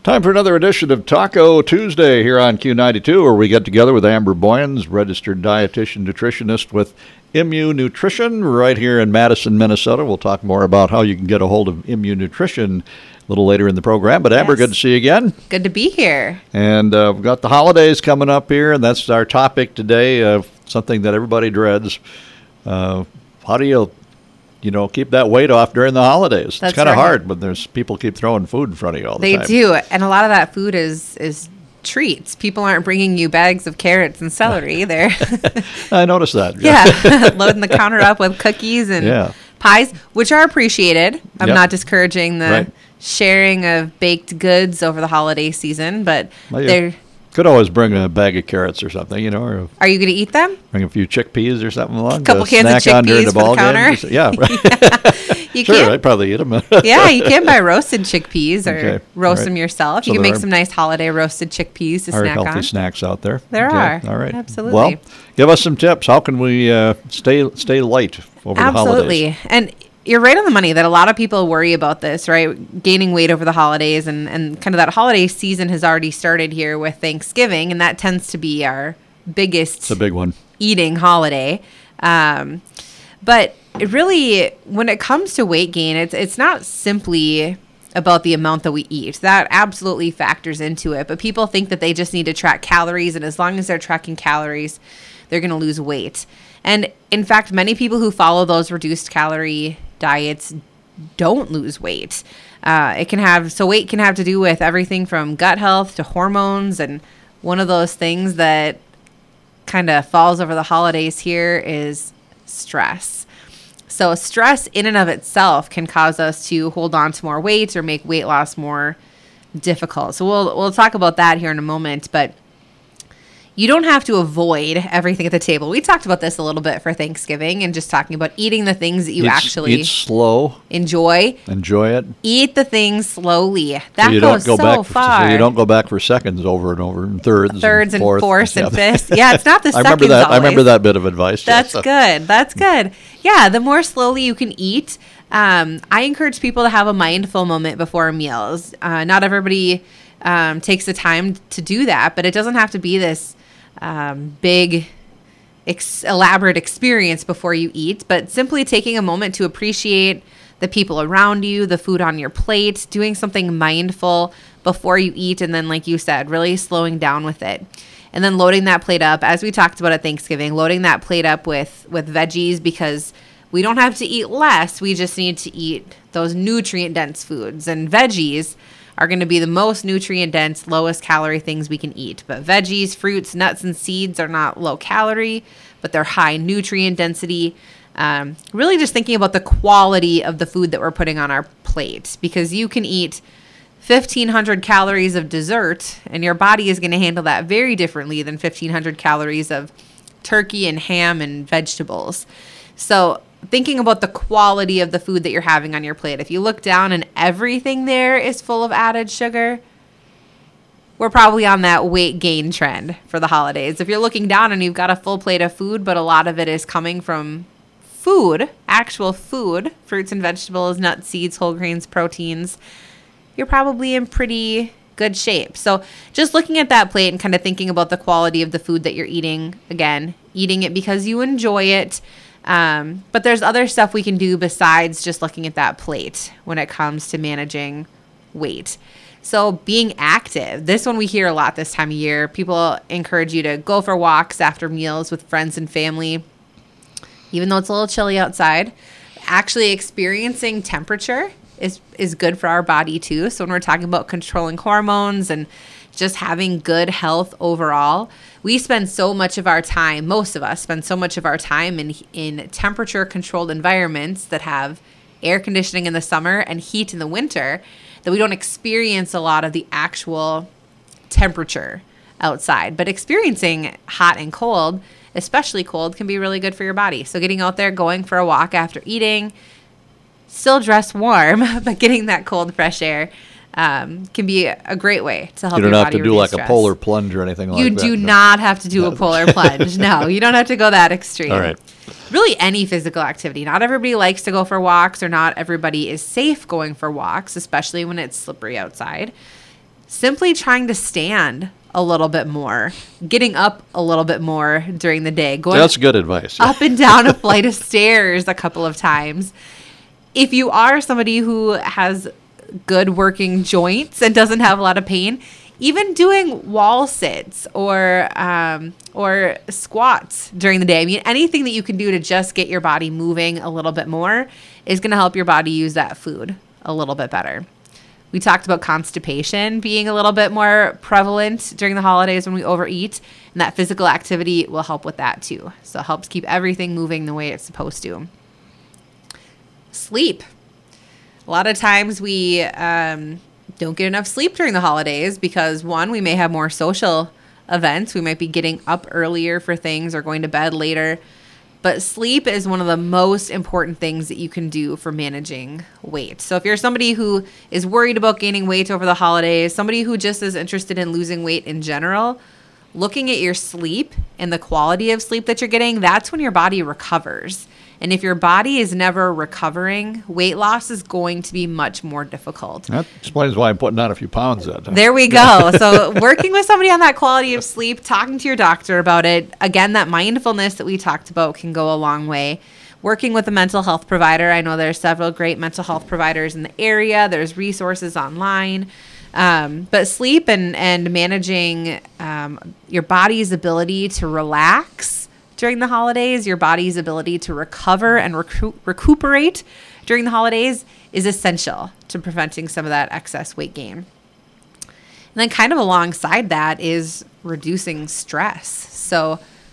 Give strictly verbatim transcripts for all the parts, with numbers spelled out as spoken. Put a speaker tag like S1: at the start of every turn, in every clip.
S1: Time for another edition of Taco Tuesday here on Q ninety-two, where we get together with Amber Boyens, registered dietitian nutritionist with Immu Nutrition right here in Madison, Minnesota. We'll talk more about how you can get a hold of Immu Nutrition a little later in the program. But Amber, yes. Good to see you again.
S2: Good to be here.
S1: And uh, we've got the holidays coming up here, and that's our topic today, uh, something that everybody dreads. Uh, how do you... you know, keep that weight off during the holidays?
S2: That's
S1: it's kind of
S2: right.
S1: hard, but there's people keep throwing food in front of you all the
S2: they
S1: time.
S2: They do, and a lot of that food is is treats. People aren't bringing you bags of carrots and celery. They're
S1: I noticed that.
S2: Yeah, loading the counter up with cookies and
S1: yeah.
S2: pies, which are appreciated. I'm
S1: yep.
S2: not discouraging the
S1: right.
S2: sharing of baked goods over the holiday season, but
S1: well,
S2: they're...
S1: could always bring a bag of carrots or something, you know. Or
S2: are you going to eat them?
S1: Bring a few chickpeas or something along.
S2: A couple cans of chickpeas
S1: the
S2: for the counter.
S1: Game. Yeah.
S2: yeah. You
S1: sure,
S2: can,
S1: I'd probably eat them.
S2: yeah, you can buy roasted chickpeas or
S1: okay.
S2: roast
S1: right.
S2: them yourself.
S1: So
S2: you can make
S1: are,
S2: some nice holiday roasted chickpeas to
S1: are
S2: snack
S1: healthy
S2: on.
S1: snacks out there.
S2: There
S1: okay.
S2: are.
S1: All right.
S2: Absolutely.
S1: Well, give us some tips. How can we uh, stay stay light over
S2: Absolutely.
S1: the holidays?
S2: And you're right on the money that a lot of people worry about this, right? Gaining weight over the holidays, and, and kind of that holiday season has already started here with Thanksgiving, and that tends to be our biggest
S1: it's a big one.
S2: eating holiday. Um, but it really, when it comes to weight gain, it's it's not simply about the amount that we eat. That absolutely factors into it. But people think that they just need to track calories, and as long as they're tracking calories, they're going to lose weight. And in fact, many people who follow those reduced calorie diets don't lose weight. Uh, it can have, so weight can have to do with everything from gut health to hormones. And one of those things that kind of falls over the holidays here is stress. So stress in and of itself can cause us to hold on to more weight or make weight loss more difficult. So we'll we'll talk about that here in a moment, but you don't have to avoid everything at the table. We talked about this a little bit for Thanksgiving and just talking about eating the things that you
S1: eat,
S2: actually
S1: eat slow.
S2: enjoy.
S1: Enjoy it.
S2: Eat the things slowly. That
S1: so you
S2: goes
S1: don't go
S2: so
S1: back for,
S2: far.
S1: So you don't go back for seconds over and over and thirds,
S2: thirds and,
S1: and
S2: fourths
S1: yeah.
S2: and fifths. Yeah, it's not the
S1: I
S2: seconds
S1: remember that.
S2: always.
S1: I remember that bit of advice.
S2: That's
S1: yes.
S2: good. That's good. Yeah, the more slowly you can eat. Um, I encourage people to have a mindful moment before meals. Uh, not everybody um, takes the time to do that, but it doesn't have to be this um, big, ex- elaborate experience before you eat, but simply taking a moment to appreciate the people around you, the food on your plate, doing something mindful before you eat, and then, like you said, really slowing down with it. And then loading that plate up, as we talked about at Thanksgiving, loading that plate up with, with veggies, because we don't have to eat less. We just need to eat those nutrient-dense foods. And veggies are going to be the most nutrient-dense, lowest calorie things we can eat. But veggies, fruits, nuts, and seeds are not low calorie, but they're high nutrient density. Um, really just thinking about the quality of the food that we're putting on our plate, because you can eat fifteen hundred calories of dessert, and your body is going to handle that very differently than fifteen hundred calories of turkey and ham and vegetables. So thinking about the quality of the food that you're having on your plate. If you look down and everything there is full of added sugar, we're probably on that weight gain trend for the holidays. If you're looking down and you've got a full plate of food, but a lot of it is coming from food, actual food, fruits and vegetables, nuts, seeds, whole grains, proteins, you're probably in pretty good shape. So just looking at that plate and kind of thinking about the quality of the food that you're eating, again, eating it because you enjoy it. Um, but there's other stuff we can do besides just looking at that plate when it comes to managing weight. So being active, this one we hear a lot this time of year. People encourage you to go for walks after meals with friends and family, even though it's a little chilly outside. Actually experiencing temperature is, is good for our body too. So when we're talking about controlling hormones and just having good health overall, we spend so much of our time, most of us spend so much of our time in in temperature controlled environments that have air conditioning in the summer and heat in the winter, that we don't experience a lot of the actual temperature outside. But experiencing hot and cold, especially cold, can be really good for your body. So getting out there, going for a walk after eating, still dress warm, but getting that cold, fresh air um, can be a, a great way to help your body.
S1: You don't have to do like
S2: stress.
S1: a polar plunge or anything like
S2: you
S1: that.
S2: You do
S1: no.
S2: not have to do a polar plunge. No, you don't have to go that extreme.
S1: All right.
S2: Really any physical activity. Not everybody likes to go for walks, or not everybody is safe going for walks, especially when it's slippery outside. simply trying to stand a little bit more, getting up a little bit more during the day, going
S1: That's good advice.
S2: up and down a flight of stairs a couple of times. If you are somebody who has good working joints and doesn't have a lot of pain, even doing wall sits or um, or squats during the day. I mean, anything that you can do to just get your body moving a little bit more is going to help your body use that food a little bit better. We talked about constipation being a little bit more prevalent during the holidays when we overeat, and that physical activity will help with that too. So it helps keep everything moving the way it's supposed to. Sleep. A lot of times we um, don't get enough sleep during the holidays because, one, we may have more social events. We might be getting up earlier for things or going to bed later. But sleep is one of the most important things that you can do for managing weight. So if you're somebody who is worried about gaining weight over the holidays, somebody who just is interested in losing weight in general, looking at your sleep and the quality of sleep that you're getting, that's when your body recovers. And if your body is never recovering, weight loss is going to be much more difficult.
S1: That explains why I'm putting on a few pounds then.
S2: There we go. So working with somebody on that quality of sleep, talking to your doctor about it, again, that mindfulness that we talked about can go a long way. Working with a mental health provider. I know there's several great mental health providers in the area. There's resources online. Um, but sleep and, and managing um, your body's ability to relax during the holidays, your body's ability to recover and recu- recuperate during the holidays is essential to preventing some of that excess weight gain. And then kind of alongside that is reducing stress. So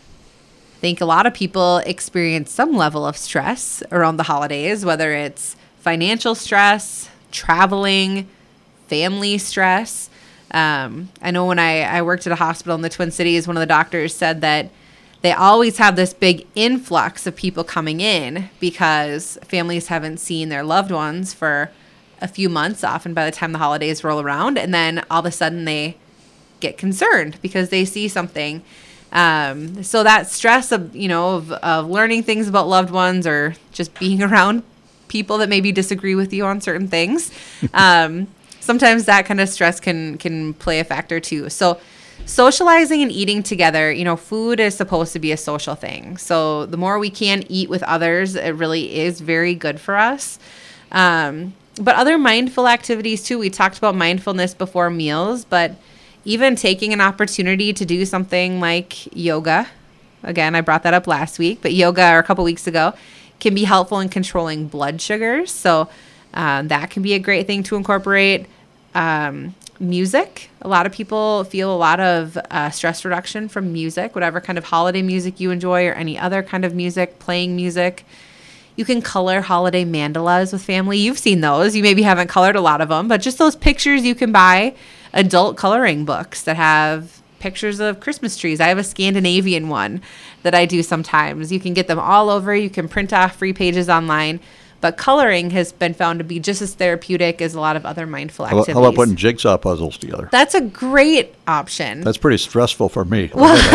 S2: I think a lot of people experience some level of stress around the holidays, whether it's financial stress, traveling, family stress. Um, I know when I, I worked at a hospital in the Twin Cities, one of the doctors said that they always have this big influx of people coming in because families haven't seen their loved ones for a few months, often by the time the holidays roll around. And then all of a sudden they get concerned because they see something. Um, so that stress of, you know, of, of learning things about loved ones or just being around people that maybe disagree with you on certain things, um, sometimes that kind of stress can, can play a factor too. So socializing and eating together, you know, food is supposed to be a social thing. So the more we can eat with others, it really is very good for us. Um, but other mindful activities too. We talked about mindfulness before meals, but even taking an opportunity to do something like yoga. Again, I brought that up last week, but yoga or a couple weeks ago can be helpful in controlling blood sugars. So um, that can be a great thing to incorporate. Um, Music. A lot of people feel a lot of uh, stress reduction from music, whatever kind of holiday music you enjoy or any other kind of music, playing music. You can color holiday mandalas with family. You've seen those. You maybe haven't colored a lot of them, but just those pictures you can buy, adult coloring books that have pictures of Christmas trees. I have a Scandinavian one that I do sometimes. You can get them all over. You can print off free pages online. But coloring has been found to be just as therapeutic as a lot of other mindful
S1: How about,
S2: activities.
S1: how about putting jigsaw puzzles together?
S2: That's a great option.
S1: That's pretty stressful for me.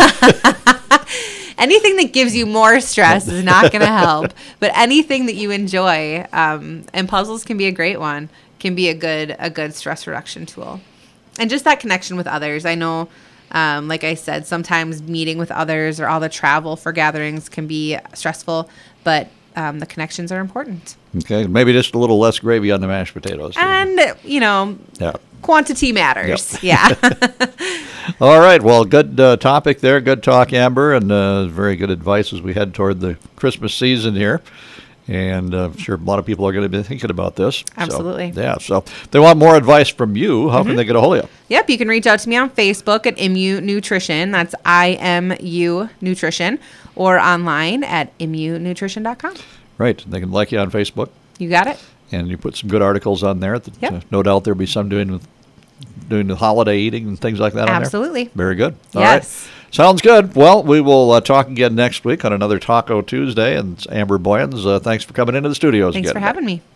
S2: Anything that gives you more stress is not going to help. But anything that you enjoy, um, and puzzles can be a great one, can be a good a good stress reduction tool. And just that connection with others. I know, um, like I said, sometimes meeting with others or all the travel for gatherings can be stressful, but um, the connections are important.
S1: Okay, maybe just a little less gravy on the mashed potatoes.
S2: And, you know,
S1: yeah.
S2: quantity matters.
S1: Yep.
S2: Yeah.
S1: All right. Well, good uh, topic there. Good talk, Amber, and uh, very good advice as we head toward the Christmas season here. And uh, I'm sure a lot of people are going to be thinking about this.
S2: Absolutely.
S1: So, yeah. So if they want more advice from you, how mm-hmm. can they get a hold of you?
S2: Yep. You can reach out to me on Facebook at M U Nutrition. That's I M U Nutrition. Or online at M U nutrition dot com.
S1: Right. They can like you on Facebook.
S2: You got it.
S1: And you put some good articles on there. That,
S2: yep.
S1: uh, no doubt there'll be some doing with doing the holiday eating and things like that on there.
S2: Absolutely.
S1: Very good. All
S2: yes.
S1: right. Sounds good. Well, we will uh, talk again next week on another Taco Tuesday. And Amber Boyens, uh, thanks for coming into the studios
S2: Thanks
S1: again.
S2: for having me.